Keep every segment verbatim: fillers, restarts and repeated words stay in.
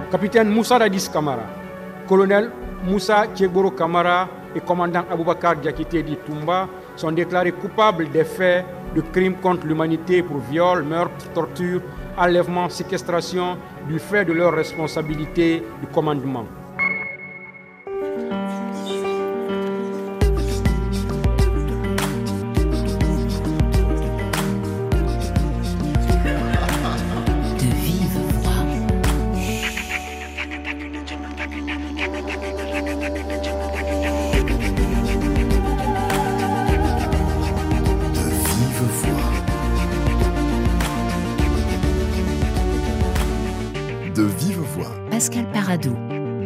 Capitaine Moussa Dadis Camara, colonel Moussa Tchegoro Camara et commandant Aboubakar Diakité Di Toumba sont déclarés coupables des faits de crimes contre l'humanité pour viol, meurtre, torture, enlèvement, séquestration du fait de leur responsabilité du commandement. Pascal Paradou.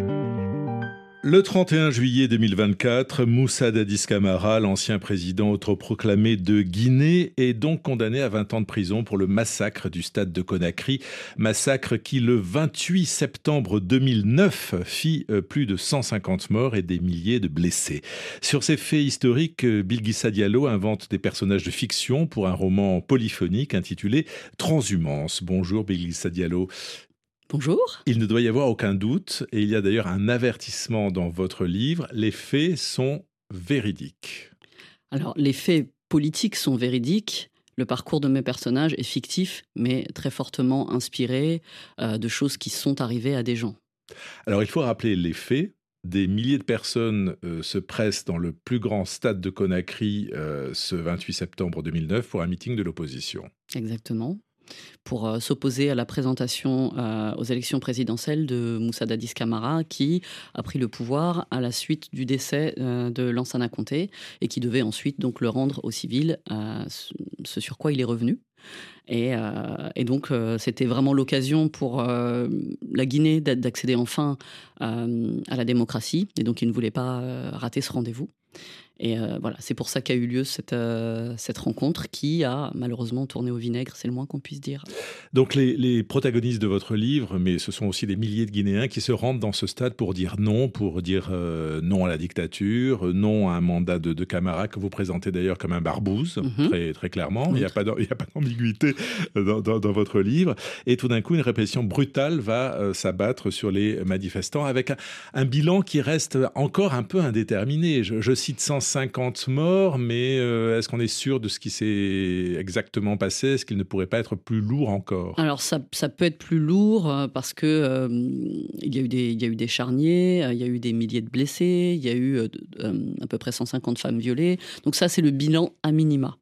Le trente et un juillet deux mille vingt-quatre, Moussa Dadis Camara, l'ancien président autoproclamé de Guinée, est donc condamné à vingt ans de prison pour le massacre du stade de Conakry. Massacre qui, le vingt-huit septembre deux mille neuf, fit plus de cent cinquante morts et des milliers de blessés. Sur ces faits historiques, Bilguissa Diallo invente des personnages de fiction pour un roman polyphonique intitulé Transhumance. Bonjour Bilguissa Diallo. Bonjour. Il ne doit y avoir aucun doute, et il y a d'ailleurs un avertissement dans votre livre, les faits sont véridiques. Alors, les faits politiques sont véridiques. Le parcours de mes personnages est fictif, mais très fortement inspiré euh, de choses qui sont arrivées à des gens. Alors, il faut rappeler les faits. Des milliers de personnes euh, se pressent dans le plus grand stade de Conakry euh, ce vingt-huit septembre deux mille neuf pour un meeting de l'opposition. Exactement. Pour euh, s'opposer à la présentation euh, aux élections présidentielles de Moussa Dadis Camara, qui a pris le pouvoir à la suite du décès euh, de Lansana Conté et qui devait ensuite donc le rendre aux civils, euh, ce sur quoi il est revenu. Et, euh, et donc, euh, c'était vraiment l'occasion pour euh, la Guinée d'accéder enfin euh, à la démocratie. Et donc, il ne voulait pas euh, rater ce rendez-vous. Et euh, voilà, c'est pour ça qu'a eu lieu cette, euh, cette rencontre qui a malheureusement tourné au vinaigre, c'est le moins qu'on puisse dire. Donc les, les protagonistes de votre livre, mais ce sont aussi des milliers de Guinéens qui se rendent dans ce stade pour dire non, pour dire euh, non à la dictature, non à un mandat de, de Camara que vous présentez d'ailleurs comme un barbouze, mm-hmm. très, très clairement. Oui. Il n'y a pas d'ambiguïté dans, dans, dans votre livre. Et tout d'un coup, une répression brutale va euh, s'abattre sur les manifestants avec un, un bilan qui reste encore un peu indéterminé. Je, je cite cent cinquante morts, mais euh, est-ce qu'on est sûr de ce qui s'est exactement passé ? Est-ce qu'il ne pourrait pas être plus lourd encore ? Alors ça, ça peut être plus lourd euh, parce que euh, il y a eu des, il y a eu des charniers, euh, il y a eu des milliers de blessés, il y a eu euh, euh, à peu près cent cinquante femmes violées. Donc ça, c'est le bilan à minima.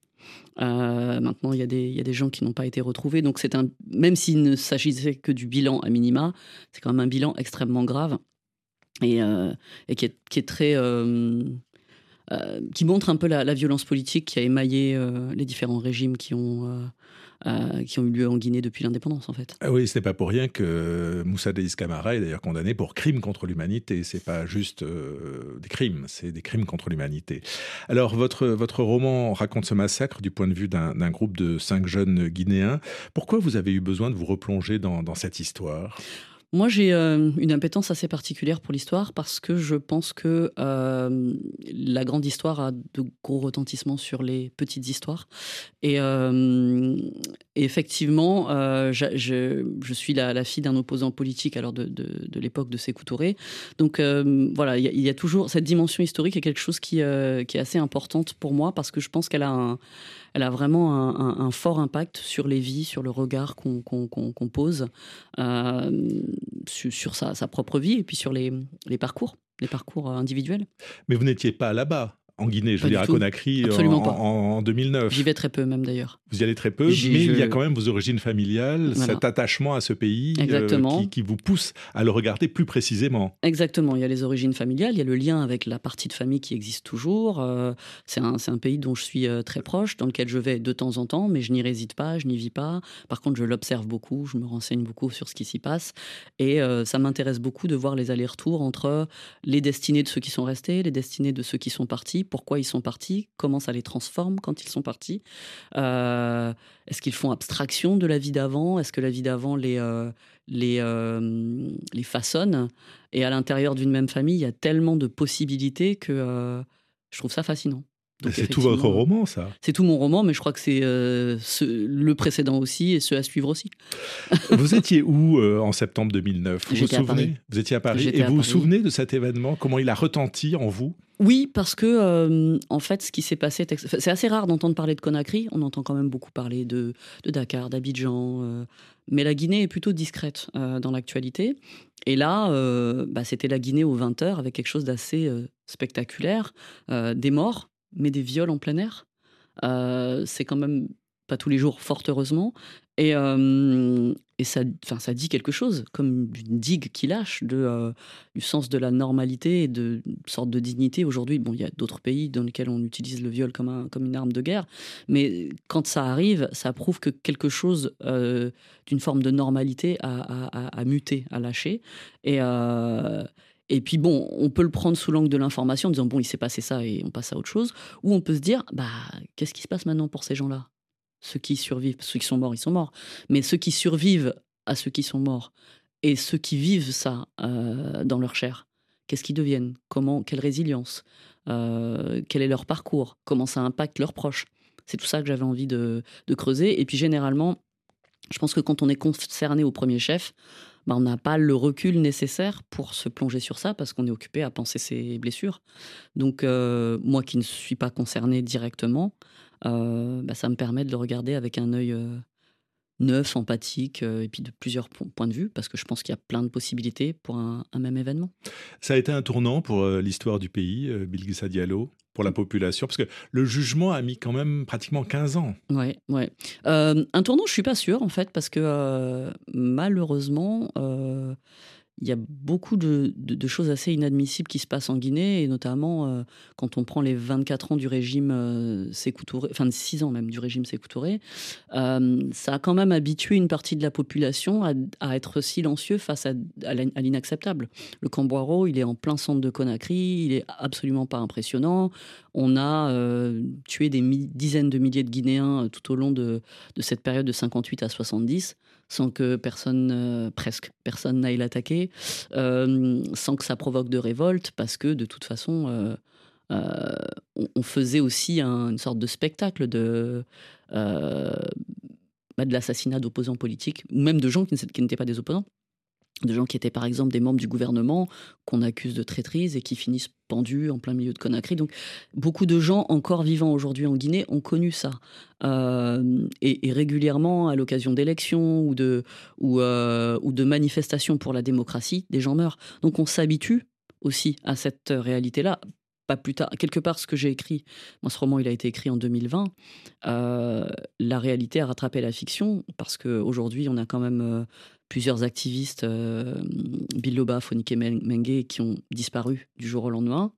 Euh, maintenant, il y a des, il y a des gens qui n'ont pas été retrouvés. Donc c'est un, même s'il ne s'agissait que du bilan à minima, c'est quand même un bilan extrêmement grave et, euh, et qui est, qui est très euh, Euh, qui montre un peu la, la violence politique qui a émaillé euh, les différents régimes qui ont, euh, euh, qui ont eu lieu en Guinée depuis l'indépendance, en fait. Ah oui, ce n'est pas pour rien que Moussa Dadis Camara est d'ailleurs condamné pour crimes contre l'humanité. Ce n'est pas juste euh, des crimes, c'est des crimes contre l'humanité. Alors, votre, votre roman raconte ce massacre du point de vue d'un, d'un groupe de cinq jeunes Guinéens. Pourquoi vous avez eu besoin de vous replonger dans, dans cette histoire ? Moi, j'ai euh, une appétence assez particulière pour l'histoire parce que je pense que euh, la grande histoire a de gros retentissements sur les petites histoires. Et, euh, et effectivement, euh, je, je, je suis la, la fille d'un opposant politique alors de, de, de l'époque de Sékou Touré. Donc euh, voilà, il y, y a toujours cette dimension historique est quelque chose qui, euh, qui est assez importante pour moi parce que je pense qu'elle a un... Elle a vraiment un, un, un fort impact sur les vies, sur le regard qu'on, qu'on, qu'on, qu'on pose, euh, sur, sur sa, sa propre vie et puis sur les, les parcours, les parcours individuels. Mais vous n'étiez pas là-bas en Guinée, je veux dire à Conakry en, en, en deux mille neuf. J'y vais très peu même d'ailleurs. Vous y allez très peu, J'y, mais je... il y a quand même vos origines familiales, voilà. Cet attachement à ce pays euh, qui, qui vous pousse à le regarder plus précisément. Exactement, il y a les origines familiales, il y a le lien avec la partie de famille qui existe toujours. Euh, c'est, un, c'est un pays dont je suis euh, très proche, dans lequel je vais de temps en temps, mais je n'y réside pas, je n'y vis pas. Par contre, je l'observe beaucoup, je me renseigne beaucoup sur ce qui s'y passe. Et euh, ça m'intéresse beaucoup de voir les allers-retours entre les destinées de ceux qui sont restés, les destinées de ceux qui sont partis, pourquoi ils sont partis, comment ça les transforme quand ils sont partis. Euh, est-ce qu'ils font abstraction de la vie d'avant ? Est-ce que la vie d'avant les, euh, les, euh, les façonne ? Et à l'intérieur d'une même famille, il y a tellement de possibilités que euh, je trouve ça fascinant. Donc, c'est tout votre roman, ça. C'est tout mon roman, mais je crois que c'est euh, ce, le précédent aussi et ceux à suivre aussi. Vous étiez où euh, en septembre deux mille neuf? Vous J'étais vous à Paris. souvenez? Vous étiez à Paris. J'étais et à vous vous Paris. souvenez de cet événement? Comment il a retenti en vous? Oui, parce que, euh, en fait, ce qui s'est passé... C'est assez rare d'entendre parler de Conakry. On entend quand même beaucoup parler de, de Dakar, d'Abidjan. Euh, mais la Guinée est plutôt discrète euh, dans l'actualité. Et là, euh, bah, c'était la Guinée aux vingt heures avec quelque chose d'assez euh, spectaculaire. Euh, des morts, mais des viols en plein air. Euh, c'est quand même pas tous les jours, fort heureusement. Et, euh, et ça, ça dit quelque chose, comme une digue qui lâche de, euh, du sens de la normalité et de une sorte de dignité. Aujourd'hui, bon, il y a d'autres pays dans lesquels on utilise le viol comme, un, comme une arme de guerre, mais quand ça arrive, ça prouve que quelque chose euh, d'une forme de normalité a, a, a, a muté, a lâché. Et... Euh, Et puis bon, on peut le prendre sous l'angle de l'information en disant bon, il s'est passé ça et on passe à autre chose. Ou on peut se dire bah qu'est-ce qui se passe maintenant pour ces gens-là? Ceux qui survivent, ceux qui sont morts, ils sont morts. Mais ceux qui survivent à ceux qui sont morts et ceux qui vivent ça euh, dans leur chair, qu'est-ce qu'ils deviennent? Comment? Quelle résilience? euh, Quel est leur parcours? Comment ça impacte leurs proches? C'est tout ça que j'avais envie de, de creuser. Et puis généralement, je pense que quand on est concerné au premier chef, bah, on n'a pas le recul nécessaire pour se plonger sur ça parce qu'on est occupé à penser ses blessures. Donc, euh, moi qui ne suis pas concernée directement, euh, bah, ça me permet de le regarder avec un œil euh, neuf, empathique, euh, et puis de plusieurs po- points de vue, parce que je pense qu'il y a plein de possibilités pour un, un même événement. Ça a été un tournant pour euh, l'histoire du pays, euh, Bilguissa Diallo, pour la population, parce que le jugement a mis quand même pratiquement quinze ans. Ouais, ouais. Euh, un tournant, je suis pas sûre en fait, parce que euh, malheureusement, euh, il y a beaucoup de, de, de choses assez inadmissibles qui se passent en Guinée, et notamment euh, quand on prend les vingt-quatre ans du régime euh, Sékou Touré, enfin six ans même du régime Sékou Touré, euh, ça a quand même habitué une partie de la population à, à être silencieux face à, à l'inacceptable. Le Cambouaro, il est en plein centre de Conakry, il est absolument pas impressionnant. On a euh, tué des mi- dizaines de milliers de Guinéens euh, tout au long de, de cette période de cinquante-huit à soixante-dix, sans que personne, euh, presque personne n'aille l'attaquer, euh, sans que ça provoque de révolte, parce que de toute façon, euh, euh, on, on faisait aussi un, une sorte de spectacle de, euh, bah, de l'assassinat d'opposants politiques, ou même de gens qui, qui n'étaient pas des opposants, de gens qui étaient par exemple des membres du gouvernement, qu'on accuse de traîtrise et qui finissent pendus en plein milieu de Conakry. Donc beaucoup de gens encore vivant aujourd'hui en Guinée ont connu ça. Euh, et, et régulièrement, à l'occasion d'élections ou de, ou, euh, ou de manifestations pour la démocratie, des gens meurent. Donc on s'habitue aussi à cette réalité-là. Pas plus tard, quelque part, ce que j'ai écrit, moi ce roman il a été écrit en deux mille vingt, euh, la réalité a rattrapé la fiction, parce qu'aujourd'hui on a quand même euh, plusieurs activistes, euh, Biloba, Fonike Mengue, qui ont disparu du jour au lendemain.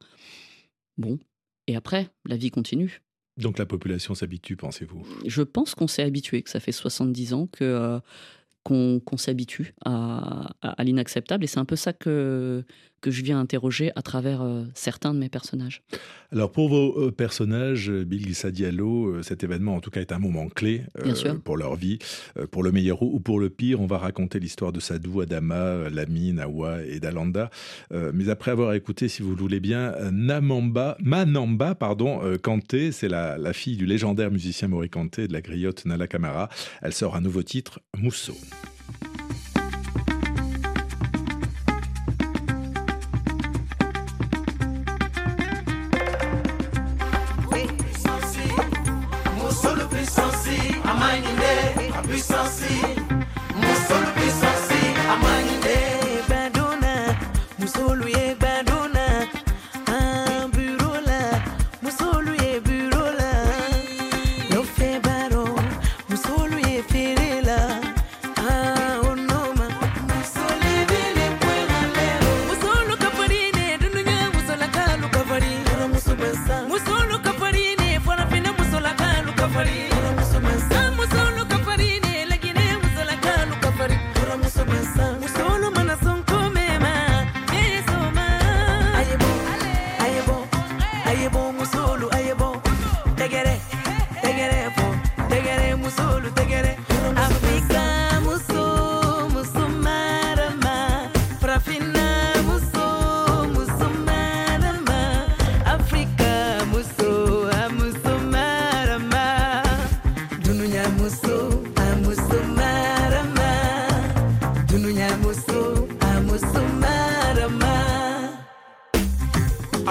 Bon, et après, la vie continue. Donc la population s'habitue, pensez-vous? Je pense qu'on s'est habitué, que ça fait soixante-dix ans que... Euh, Qu'on, qu'on s'habitue à, à, à l'inacceptable. Et c'est un peu ça que, que je viens interroger à travers euh, certains de mes personnages. Alors pour vos euh, personnages, Bilguissa Diallo, euh, cet événement en tout cas est un moment clé euh, pour leur vie, euh, pour le meilleur ou pour le pire. On va raconter l'histoire de Sadou, Adama, Lami, Nawa et Dalanda. Euh, mais après avoir écouté, si vous le voulez bien, Namamba, Manamba pardon, euh, Kanté, c'est la, la fille du légendaire musicien Mori Kanté et de la griotte Nala Camara. Elle sort un nouveau titre, Mousso. Musolo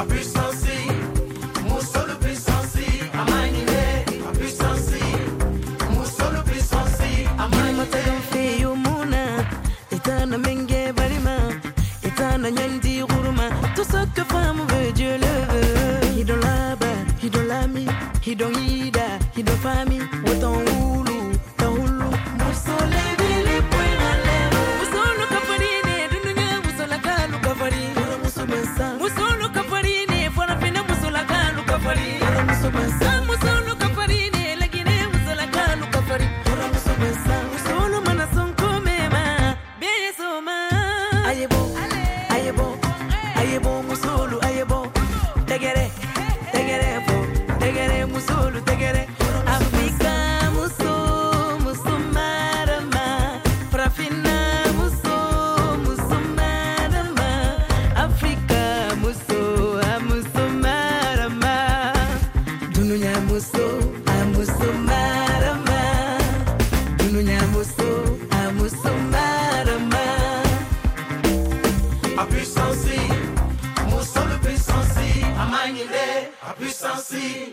He don't need that, he don't find me. What on Hulu, the Hulu. Musole bile buena leva. Musolo kafarine, dununya musola kalu kafari. Ora musomesa. Musolo kafarine, fora fina musola kalu kafari. Ora musomesa. Musolo kafarine, lagine musola kalu kafari. Ora musomesa. Musolo mana sonko mema, beye soma. Ayebo, ayebo, ayebo musolo, ayebo. Tegere, tegere fo. Tegere musulu tegere Afrika muso muso marama Frafina muso muso marama Afrika muso muso marama Dununya muso muso marama Dununya muso muso marama A puissance muso le puissance amanyile A puissance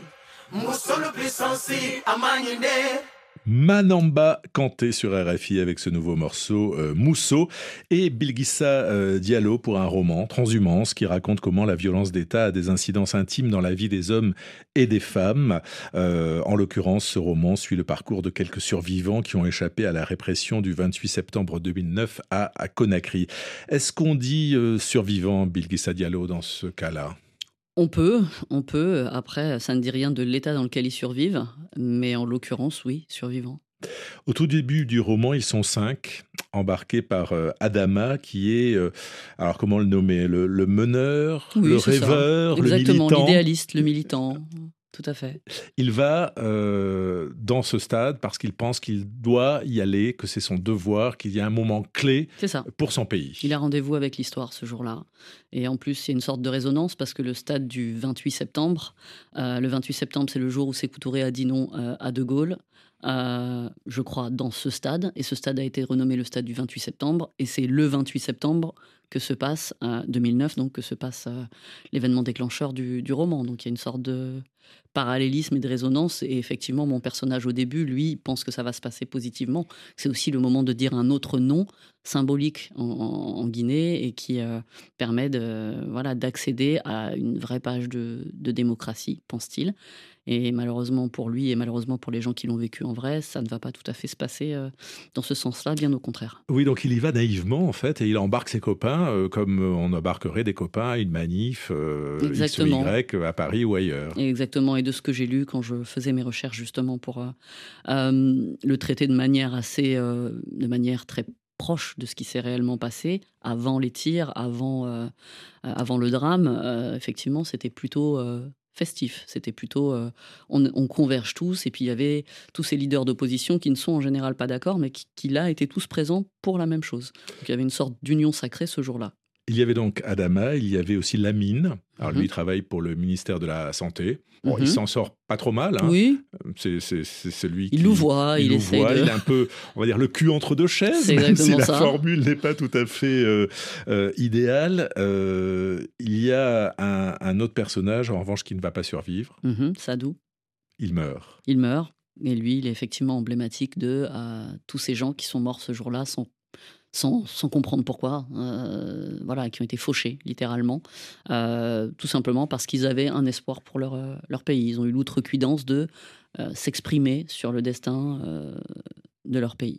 Manamba Kanté sur R F I avec ce nouveau morceau euh, Mousso et Bilguissa euh, Diallo pour un roman Transhumance qui raconte comment la violence d'État a des incidences intimes dans la vie des hommes et des femmes. Euh, en l'occurrence, ce roman suit le parcours de quelques survivants qui ont échappé à la répression du vingt-huit septembre deux mille neuf à, à Conakry. Est-ce qu'on dit euh, survivant, Bilguissa Diallo, dans ce cas-là ? On peut, on peut. Après, ça ne dit rien de l'état dans lequel ils survivent, mais en l'occurrence, oui, survivants. Au tout début du roman, ils sont cinq, embarqués par euh, Adama, qui est, euh, alors comment le nommer, le, le meneur, oui, le rêveur, le Exactement, militant. l'idéaliste, le militant. Tout à fait. Il va euh, dans ce stade parce qu'il pense qu'il doit y aller, que c'est son devoir, qu'il y a un moment clé pour son pays. Il a rendez-vous avec l'histoire ce jour-là. Et en plus, il y a une sorte de résonance parce que le stade du vingt-huit septembre, euh, le vingt-huit septembre, c'est le jour où Sékou Touré a dit non euh, à De Gaulle. Euh, je crois, dans ce stade. Et ce stade a été renommé le stade du vingt-huit septembre. Et c'est le vingt-huit septembre que se passe, euh, deux mille neuf, donc que se passe euh, l'événement déclencheur du, du roman. Donc il y a une sorte de parallélisme et de résonance. Et effectivement, mon personnage au début, lui, pense que ça va se passer positivement. C'est aussi le moment de dire un autre nom symbolique en, en, en Guinée et qui euh, permet de, voilà, d'accéder à une vraie page de, de démocratie, pense-t-il. Et malheureusement pour lui et malheureusement pour les gens qui l'ont vécu en vrai, ça ne va pas tout à fait se passer euh, dans ce sens-là, bien au contraire. Oui, donc il y va naïvement en fait et il embarque ses copains euh, comme on embarquerait des copains à une manif euh, X ou Y à Paris ou ailleurs. Exactement, et de ce que j'ai lu quand je faisais mes recherches justement pour euh, euh, le traiter de manière assez, euh, de manière très proche de ce qui s'est réellement passé, avant les tirs, avant, euh, avant le drame, euh, effectivement c'était plutôt... Euh, festif, c'était plutôt euh, on, on converge tous et puis il y avait tous ces leaders d'opposition qui ne sont en général pas d'accord mais qui, qui là étaient tous présents pour la même chose. Donc il y avait une sorte d'union sacrée ce jour-là. Il y avait donc Adama, il y avait aussi Lamine. Alors lui, mm-hmm. il travaille pour le ministère de la Santé. Bon, mm-hmm. il s'en sort pas trop mal. Hein. Oui. C'est, c'est, c'est celui qui... Il louvoie, il, il essaie de... Il est un peu, on va dire, le cul entre deux chaises, c'est même si la ça. formule n'est pas tout à fait euh, euh, idéale. Euh, il y a un, un autre personnage, en revanche, qui ne va pas survivre. Mm-hmm. Sadou. Il meurt. Il meurt. Et lui, il est effectivement emblématique de euh, tous ces gens qui sont morts ce jour-là sans Sans, sans comprendre pourquoi, euh, voilà, qui ont été fauchés, littéralement, euh, tout simplement parce qu'ils avaient un espoir pour leur, euh, leur pays. Ils ont eu l'outrecuidance de euh, s'exprimer sur le destin euh, de leur pays.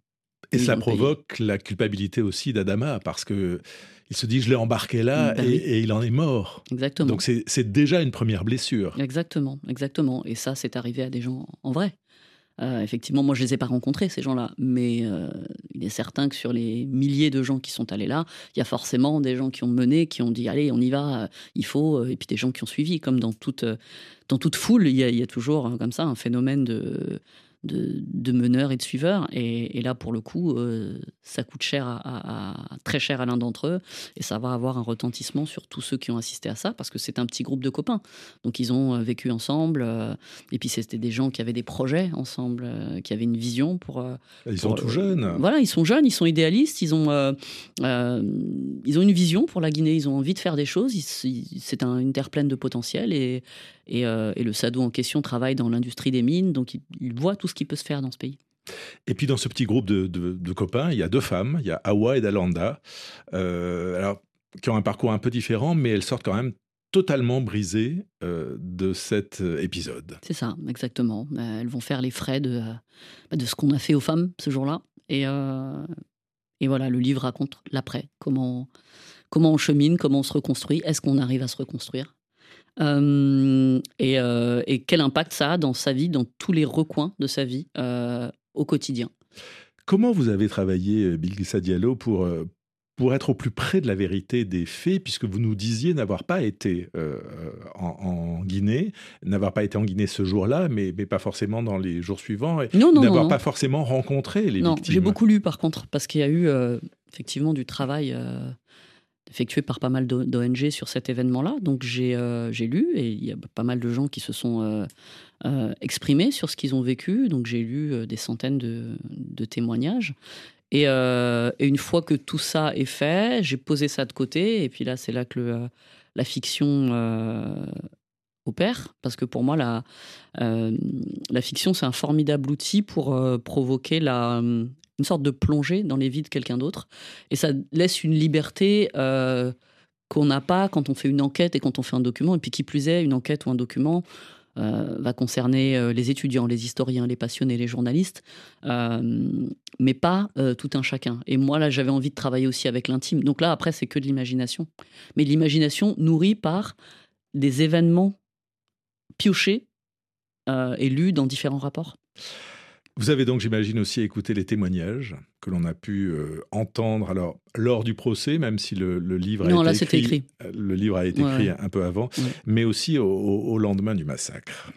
Et ça provoque pays. La culpabilité aussi d'Adama, parce qu'il se dit, je l'ai embarqué là, ben et, oui. et il en est mort. Exactement. Donc c'est, c'est déjà une première blessure. Exactement, exactement. Et ça, c'est arrivé à des gens en vrai. Euh, effectivement, moi, je ne les ai pas rencontrés, ces gens-là. Mais euh, il est certain que sur les milliers de gens qui sont allés là, il y a forcément des gens qui ont mené, qui ont dit « Allez, on y va, il faut », et puis des gens qui ont suivi. Comme dans toute, dans toute foule, il y a, il y a toujours, comme ça, un phénomène de, de, de meneurs et de suiveurs. Et, et là, pour le coup, euh, ça coûte cher à, à, à, très cher à l'un d'entre eux. Et ça va avoir un retentissement sur tous ceux qui ont assisté à ça, parce que c'est un petit groupe de copains. Donc, ils ont vécu ensemble. Euh, et puis, c'était des gens qui avaient des projets ensemble, euh, qui avaient une vision pour... Euh, ils pour, sont tout jeunes. Euh, voilà, ils sont jeunes, ils sont idéalistes, ils ont, euh, euh, ils ont une vision pour la Guinée, ils ont envie de faire des choses. Ils, ils, c'est un, une terre pleine de potentiel. Et, et, euh, et le SADO en question travaille dans l'industrie des mines. Donc, il, il voit tout ce qui peut se faire dans ce pays. Et puis dans ce petit groupe de, de, de copains, il y a deux femmes, il y a Awa et Dalanda, euh, alors, qui ont un parcours un peu différent, mais elles sortent quand même totalement brisées euh, de cet épisode. C'est ça, exactement. Elles vont faire les frais de, de ce qu'on a fait aux femmes ce jour-là. Et, euh, et voilà, le livre raconte l'après, comment, comment on chemine, comment on se reconstruit, est-ce qu'on arrive à se reconstruire euh, et, euh, et quel impact ça a dans sa vie, dans tous les recoins de sa vie euh, au quotidien. Comment vous avez travaillé, Bilkissa Diallo, pour, pour être au plus près de la vérité des faits, puisque vous nous disiez n'avoir pas été euh, en, en Guinée, n'avoir pas été en Guinée ce jour-là, mais, mais pas forcément dans les jours suivants, et non, non, n'avoir non, pas non. forcément rencontré les non, victimes. J'ai beaucoup lu par contre, parce qu'il y a eu euh, effectivement du travail euh, effectué par pas mal d'O N G sur cet événement-là. Donc j'ai, euh, j'ai lu, et il y a pas mal de gens qui se sont euh, euh, exprimés sur ce qu'ils ont vécu. Donc j'ai lu euh, des centaines de, de témoignages. Et, euh, et une fois que tout ça est fait, j'ai posé ça de côté. Et puis là, c'est là que le, la fiction euh, opère. Parce que pour moi, la, euh, la fiction, c'est un formidable outil pour euh, provoquer la... une sorte de plongée dans les vies de quelqu'un d'autre. Et ça laisse une liberté euh, qu'on n'a pas quand on fait une enquête et quand on fait un document. Et puis qui plus est, une enquête ou un document euh, va concerner euh, les étudiants, les historiens, les passionnés, les journalistes, euh, mais pas euh, tout un chacun. Et moi, là, j'avais envie de travailler aussi avec l'intime. Donc là, après, c'est que de l'imagination. Mais de l'imagination nourrie par des événements piochés euh, et lus dans différents rapports. Vous avez donc, j'imagine, aussi écouté les témoignages que l'on a pu euh, entendre alors, lors du procès, même si le, le livre a non, été là, écrit, c'était écrit. Le livre a été ouais, écrit ouais. un peu avant, ouais. mais aussi au, au lendemain du massacre.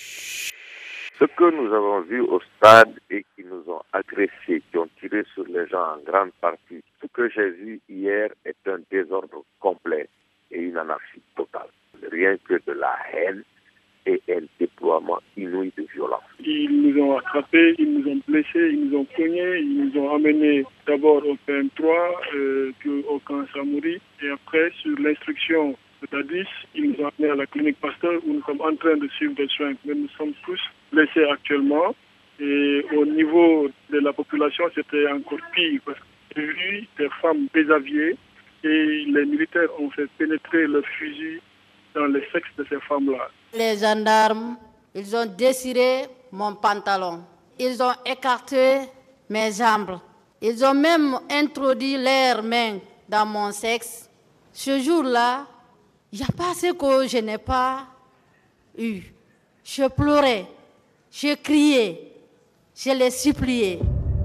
Ce que nous avons vu au stade et qui nous ont agressés, qui ont tiré sur les gens en grande partie, ce que j'ai vu hier est un désordre complet et une anarchie totale. Rien que de la haine et un déploiement inouï de violence. Ils nous ont attrapés, ils nous ont blessés, ils nous ont cognés, ils nous ont amenés d'abord au P M trois, euh, puis au camp Samouri, et après, sur l'instruction de Dadis, ils nous ont amenés à la clinique Pasteur où nous sommes en train de suivre des soins. Mais nous sommes tous blessés actuellement, et au niveau de la population, c'était encore pire, parce que j'ai vu des femmes déshabillées, et les militaires ont fait pénétrer leurs fusils dans les sexes de ces femmes-là. Les gendarmes, ils ont dessiré mon pantalon. Ils ont écarté mes jambes. Ils ont même introduit leurs mains dans mon sexe. Ce jour-là, il n'y a pas ce que je n'ai pas eu. Je pleurais, je criais, je les suppliais.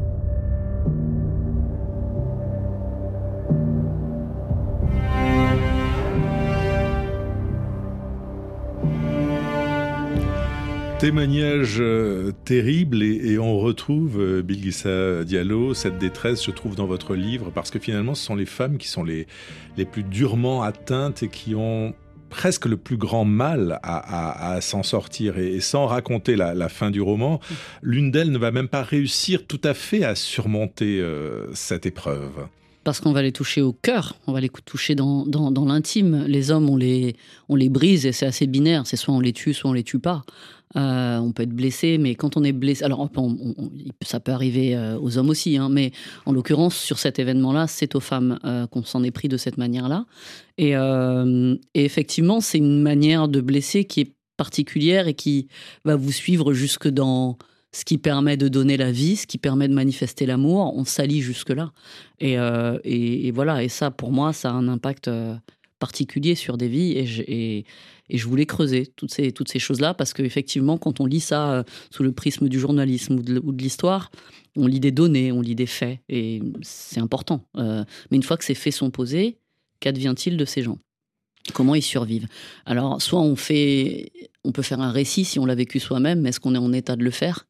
Témoignage euh, terrible et, et on retrouve, euh, Bilkissa Diallo, cette détresse, je trouve, dans votre livre, parce que finalement, ce sont les femmes qui sont les, les plus durement atteintes et qui ont presque le plus grand mal à, à, à s'en sortir. Et, et sans raconter la, la fin du roman, l'une d'elles ne va même pas réussir tout à fait à surmonter euh, cette épreuve. Parce qu'on va les toucher au cœur, on va les toucher dans, dans, dans l'intime. Les hommes, on les, on les brise et c'est assez binaire. C'est soit on les tue, soit on les tue pas. Euh, on peut être blessé, mais quand on est blessé... Alors, on, on, ça peut arriver euh, aux hommes aussi, hein, mais en l'occurrence, sur cet événement-là, c'est aux femmes euh, qu'on s'en est pris de cette manière-là. Et, euh, et effectivement, c'est une manière de blesser qui est particulière et qui va vous suivre jusque dans... ce qui permet de donner la vie, ce qui permet de manifester l'amour, on s'allie jusque-là. Et, euh, et, et voilà, et ça, pour moi, ça a un impact euh, particulier sur des vies. Et je, et, et je voulais creuser toutes ces, toutes ces choses-là, parce qu'effectivement, quand on lit ça euh, sous le prisme du journalisme ou de, ou de l'histoire, on lit des données, on lit des faits, et c'est important. Euh, mais une fois que ces faits sont posés, qu'advient-il de ces gens ? Comment ils survivent ? Alors, soit on fait, on peut faire un récit si on l'a vécu soi-même, mais est-ce qu'on est en état de le faire ?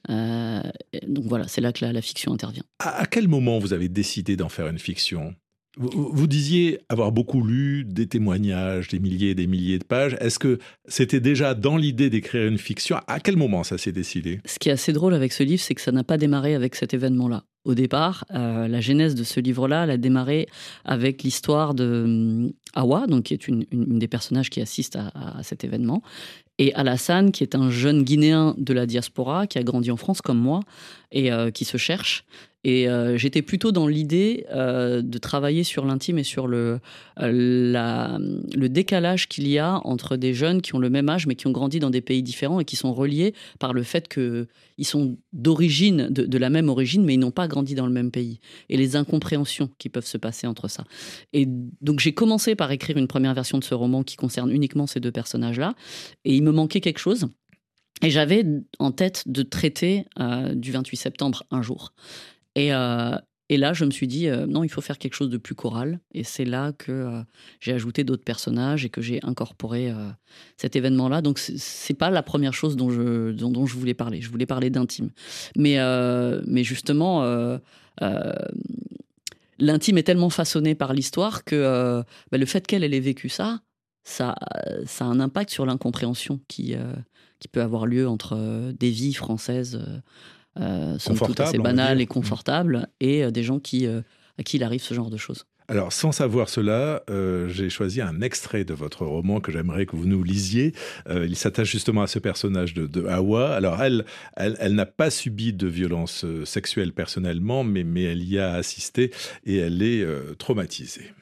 Euh, donc voilà, c'est là que la, la fiction intervient. À, à quel moment vous avez décidé d'en faire une fiction ? Vous, vous disiez avoir beaucoup lu des témoignages, des milliers et des milliers de pages. Est-ce que c'était déjà dans l'idée d'écrire une fiction ? À quel moment ça s'est décidé ? Ce qui est assez drôle avec ce livre, c'est que ça n'a pas démarré avec cet événement-là. Au départ, euh, la genèse de ce livre-là, elle a démarré avec l'histoire de euh, Awa, donc qui est une, une, une des personnages qui assistent à, à, à cet événement, et Alassane, qui est un jeune Guinéen de la diaspora, qui a grandi en France comme moi, et euh, qui se cherche. Et euh, j'étais plutôt dans l'idée euh, de travailler sur l'intime et sur le, euh, la, le décalage qu'il y a entre des jeunes qui ont le même âge mais qui ont grandi dans des pays différents et qui sont reliés par le fait qu'ils sont d'origine, de, de la même origine, mais ils n'ont pas grandi dans le même pays. Et les incompréhensions qui peuvent se passer entre ça. Et donc j'ai commencé par écrire une première version de ce roman qui concerne uniquement ces deux personnages-là. Et il me manquait quelque chose. Et j'avais en tête de traiter euh, du vingt-huit septembre un jour. Et, euh, et là, je me suis dit, euh, non, il faut faire quelque chose de plus choral. Et c'est là que euh, j'ai ajouté d'autres personnages et que j'ai incorporé euh, cet événement-là. Donc, c'est, c'est pas la première chose dont je, dont, dont je voulais parler. Je voulais parler d'intime. Mais, euh, mais justement, euh, euh, l'intime est tellement façonné par l'histoire que euh, bah, le fait qu'elle ait vécu ça, ça, ça a un impact sur l'incompréhension qui, euh, qui peut avoir lieu entre euh, des vies françaises euh, Euh, somme toute assez banales et confortables, et euh, des gens qui, euh, à qui il arrive ce genre de choses. Alors, sans savoir cela, euh, j'ai choisi un extrait de votre roman que j'aimerais que vous nous lisiez. Euh, il s'attache justement à ce personnage de, de Awa. Alors, elle, elle, elle n'a pas subi de violence sexuelle personnellement, mais, mais elle y a assisté et elle est euh, traumatisée.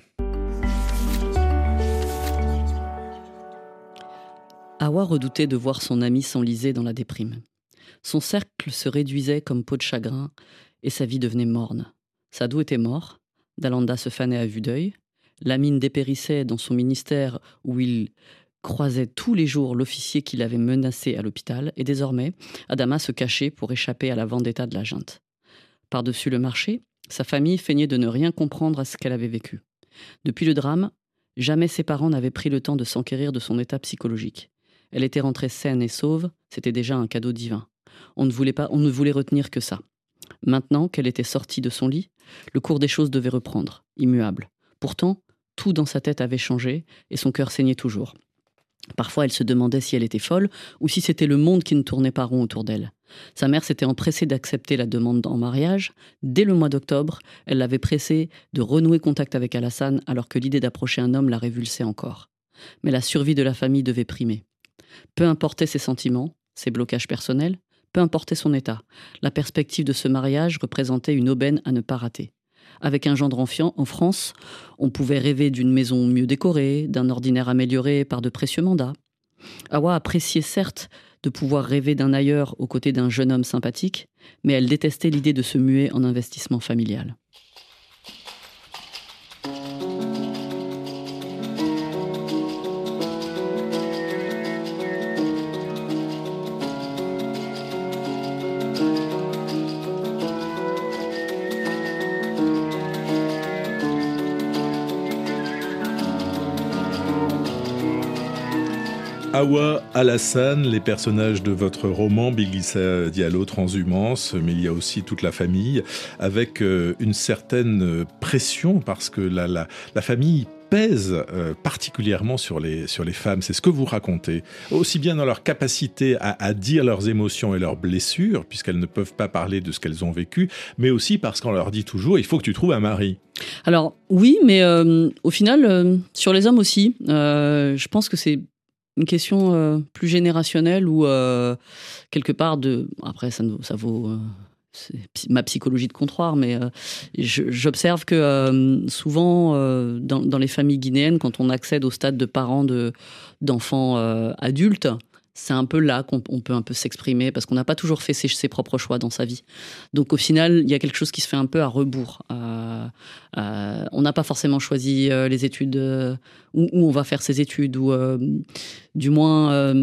Awa redoutait de voir son ami s'enliser dans la déprime. Son cercle se réduisait comme peau de chagrin et sa vie devenait morne. Sadou était mort, Dalanda se fanait à vue d'œil, Lamine dépérissait dans son ministère où il croisait tous les jours l'officier qui l'avait menacé à l'hôpital, et désormais, Adama se cachait pour échapper à la vendetta de la junte. Par-dessus le marché, sa famille feignait de ne rien comprendre à ce qu'elle avait vécu. Depuis le drame, jamais ses parents n'avaient pris le temps de s'enquérir de son état psychologique. Elle était rentrée saine et sauve, c'était déjà un cadeau divin. On ne voulait pas, on ne voulait retenir que ça. Maintenant qu'elle était sortie de son lit, le cours des choses devait reprendre, immuable. Pourtant, tout dans sa tête avait changé et son cœur saignait toujours. Parfois, elle se demandait si elle était folle ou si c'était le monde qui ne tournait pas rond autour d'elle. Sa mère s'était empressée d'accepter la demande en mariage. Dès le mois d'octobre, elle l'avait pressée de renouer contact avec Alassane alors que l'idée d'approcher un homme la révulsait encore. Mais la survie de la famille devait primer. Peu importaient ses sentiments, ses blocages personnels, peu importait son état. La perspective de ce mariage représentait une aubaine à ne pas rater. Avec un gendre enfiant en France, on pouvait rêver d'une maison mieux décorée, d'un ordinaire amélioré par de précieux mandats. Awa appréciait certes de pouvoir rêver d'un ailleurs aux côtés d'un jeune homme sympathique, mais elle détestait l'idée de se muer en investissement familial. Awa, Alassane, les personnages de votre roman, Biguissa Diallo, Transhumance, mais il y a aussi toute la famille, avec euh, une certaine pression, parce que la, la, la famille pèse euh, particulièrement sur les, sur les femmes. C'est ce que vous racontez, aussi bien dans leur capacité à, à dire leurs émotions et leurs blessures, puisqu'elles ne peuvent pas parler de ce qu'elles ont vécu, mais aussi parce qu'on leur dit toujours « il faut que tu trouves un mari ». Alors oui, mais euh, au final, euh, sur les hommes aussi, euh, je pense que c'est une question euh, plus générationnelle où, euh, quelque part, de... après, ça, ça vaut... Euh, c'est ma psychologie de comptoir, mais euh, je, j'observe que euh, souvent, euh, dans, dans les familles guinéennes, quand on accède au stade de parents de, d'enfants euh, adultes, c'est un peu là qu'on on peut un peu s'exprimer, parce qu'on n'a pas toujours fait ses, ses propres choix dans sa vie. Donc au final, il y a quelque chose qui se fait un peu à rebours. Euh, euh, on n'a pas forcément choisi euh, les études, euh, où, où on va faire ses études, ou euh, du moins... Euh,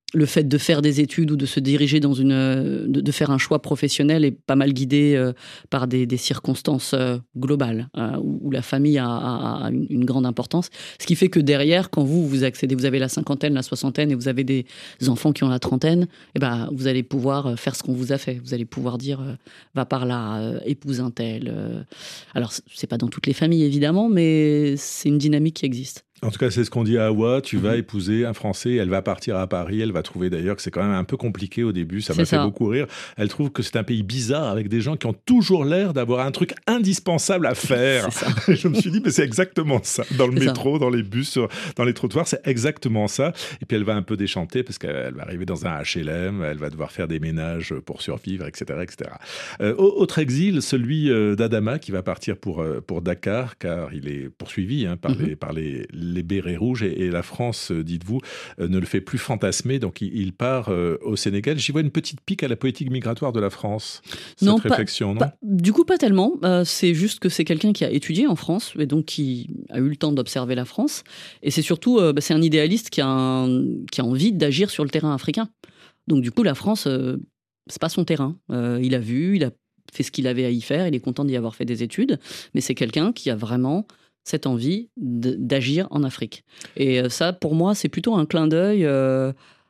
le fait de faire des études ou de se diriger dans une, de, de faire un choix professionnel est pas mal guidé euh, par des, des circonstances euh, globales euh, où, où la famille a, a, a une, une grande importance. Ce qui fait que derrière, quand vous vous accédez, vous avez la cinquantaine, la soixantaine et vous avez des enfants qui ont la trentaine, et ben vous allez pouvoir faire ce qu'on vous a fait. Vous allez pouvoir dire euh, va par là, euh, épouse un tel. Euh. Alors c'est pas dans toutes les familles évidemment, mais c'est une dynamique qui existe. En tout cas, c'est ce qu'on dit à Hawa, tu vas épouser un Français, elle va partir à Paris, elle va trouver d'ailleurs que c'est quand même un peu compliqué au début, ça m'a fait beaucoup rire. Elle trouve que c'est un pays bizarre avec des gens qui ont toujours l'air d'avoir un truc indispensable à faire. Je me suis dit, mais c'est exactement ça. Dans le c'est métro, ça. Dans les bus, dans les trottoirs, c'est exactement ça. Et puis elle va un peu déchanter parce qu'elle va arriver dans un H L M, elle va devoir faire des ménages pour survivre, et cetera et cetera. Euh, autre exil, celui d'Adama qui va partir pour, pour Dakar, car il est poursuivi hein, par, mm-hmm. les, par les les bérets rouges et, et la France, dites-vous, euh, ne le fait plus fantasmer, donc il, il part euh, au Sénégal. J'y vois une petite pique à la politique migratoire de la France, cette non, réflexion, pas, non pas, Du coup, pas tellement. Euh, c'est juste que c'est quelqu'un qui a étudié en France et donc qui a eu le temps d'observer la France. Et c'est surtout, euh, bah, c'est un idéaliste qui a, un, qui a envie d'agir sur le terrain africain. Donc du coup, la France, euh, c'est pas son terrain. Euh, il a vu, il a fait ce qu'il avait à y faire, il est content d'y avoir fait des études, mais c'est quelqu'un qui a vraiment cette envie de, d'agir en Afrique. Et ça, pour moi, c'est plutôt un clin d'œil euh,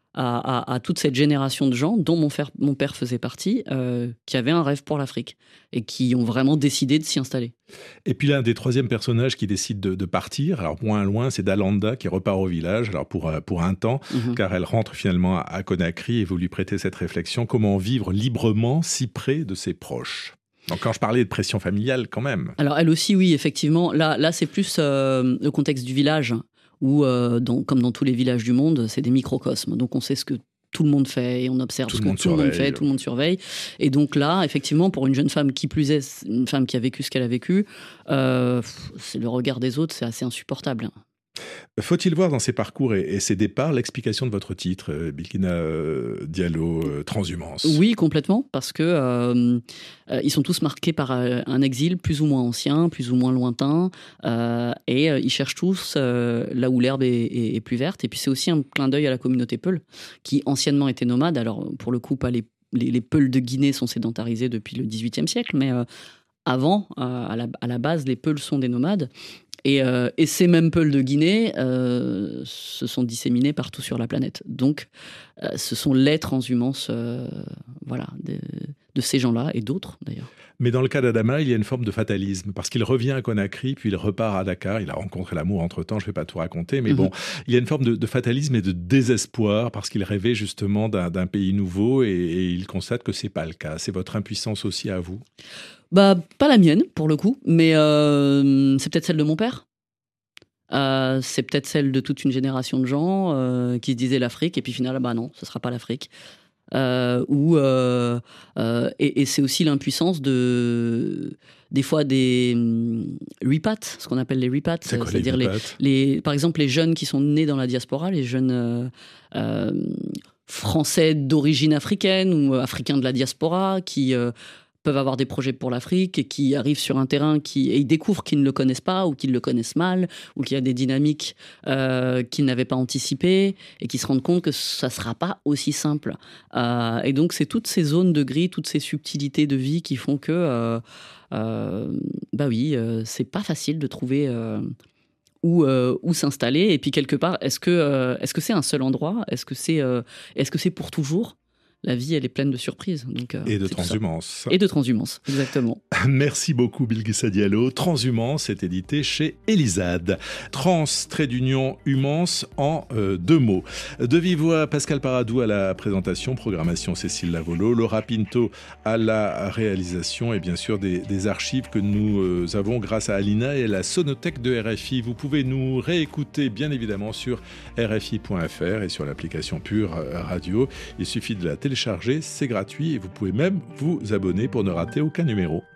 à, à, à toute cette génération de gens, dont mon, fer, mon père faisait partie, euh, qui avaient un rêve pour l'Afrique et qui ont vraiment décidé de s'y installer. Et puis l'un des troisièmes personnages qui décide de, de partir, alors moins loin, c'est Dalanda qui repart au village, alors pour, pour un temps, mmh. car elle rentre finalement à Conakry et vous lui prêtez cette réflexion, comment vivre librement si près de ses proches. Donc quand je parlais de pression familiale, quand même. Alors elle aussi, oui, effectivement. Là, là c'est plus euh, le contexte du village, où, euh, dans, comme dans tous les villages du monde, c'est des microcosmes. Donc on sait ce que tout le monde fait et on observe tout ce que tout surveille. le monde fait, tout le monde surveille. Et donc là, effectivement, pour une jeune femme qui plus est, une femme qui a vécu ce qu'elle a vécu, euh, c'est le regard des autres, c'est assez insupportable. Faut-il voir dans ces parcours et, et ces départs l'explication de votre titre, euh, Bilkina euh, Diallo, euh, Transhumance ? Oui, complètement, parce que euh, euh, ils sont tous marqués par euh, un exil plus ou moins ancien, plus ou moins lointain, euh, et euh, ils cherchent tous euh, là où l'herbe est, est, est plus verte. Et puis c'est aussi un clin d'œil à la communauté Peul, qui anciennement était nomade. Alors pour le coup, pas les, les, les Peuls de Guinée sont sédentarisés depuis le dix-huitième siècle, mais euh, avant, euh, à, la, à la base, les Peuls sont des nomades. Et, euh, et ces mêmes Peuls de Guinée euh, se sont disséminés partout sur la planète. Donc, euh, ce sont les transhumances euh, voilà, de, de ces gens-là, et d'autres d'ailleurs. Mais dans le cas d'Adama, il y a une forme de fatalisme, parce qu'il revient à Conakry, puis il repart à Dakar, il a rencontré l'amour entre-temps, je ne vais pas tout raconter, mais mmh. bon, il y a une forme de, de fatalisme et de désespoir, parce qu'il rêvait justement d'un, d'un pays nouveau, et, et il constate que ce n'est pas le cas. C'est votre impuissance aussi à vous ? Bah, pas la mienne, pour le coup, mais euh, c'est peut-être celle de mon père. Euh, c'est peut-être celle de toute une génération de gens euh, qui se disaient l'Afrique, et puis finalement, bah non, ce ne sera pas l'Afrique. Euh, ou, euh, euh, et, et c'est aussi l'impuissance de, des fois des um, repats, ce qu'on appelle les repats. C'est quoi, c'est-à-dire les, les, les, par exemple les jeunes qui sont nés dans la diaspora, les jeunes... Euh, euh, français d'origine africaine ou africains de la diaspora qui... Euh, peuvent avoir des projets pour l'Afrique et qui arrivent sur un terrain qui, et ils découvrent qu'ils ne le connaissent pas ou qu'ils le connaissent mal ou qu'il y a des dynamiques euh, qu'ils n'avaient pas anticipées et qui se rendent compte que ça ne sera pas aussi simple. Euh, et donc, c'est toutes ces zones de gris, toutes ces subtilités de vie qui font que, euh, euh, bah oui, euh, c'est pas facile de trouver... Euh, Où, euh, où s'installer. Et puis, quelque part, est-ce que, euh, est-ce que c'est un seul endroit ? Est-ce que c'est, euh, est-ce que c'est pour toujours ? La vie, elle est pleine de surprises. Donc, euh, et de transhumance. Et de transhumance, exactement. Merci beaucoup, Bilkissa Diallo. Transhumance est édité chez Elisade. Trans, trait d'union, humance en euh, deux mots. De vive voix, Pascal Paradou à la présentation, programmation Cécile Lavolo, Laura Pinto à la réalisation et bien sûr des, des archives que nous euh, avons grâce à Alina et à la Sonothèque de R F I. Vous pouvez nous réécouter bien évidemment sur R F I point F R et sur l'application Pure Radio. Il suffit de la télécharger, c'est gratuit et vous pouvez même vous abonner pour ne rater aucun numéro.